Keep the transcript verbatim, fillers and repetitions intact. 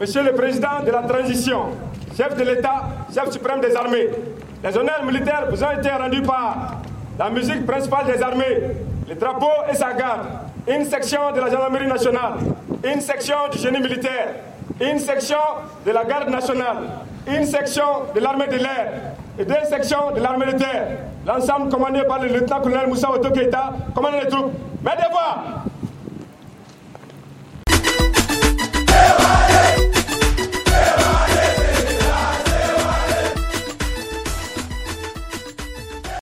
Monsieur le Président de la transition, chef de l'État, chef suprême des armées, les honneurs militaires vous ont été rendus par la musique principale des armées, le drapeau et sa garde, une section de la gendarmerie nationale, une section du génie militaire, une section de la garde nationale, une section de l'armée de l'air et deux sections de l'armée de terre. L'ensemble commandé par le lieutenant-colonel Moussa Oto Keïta, commandant les troupes. Mes devoirs.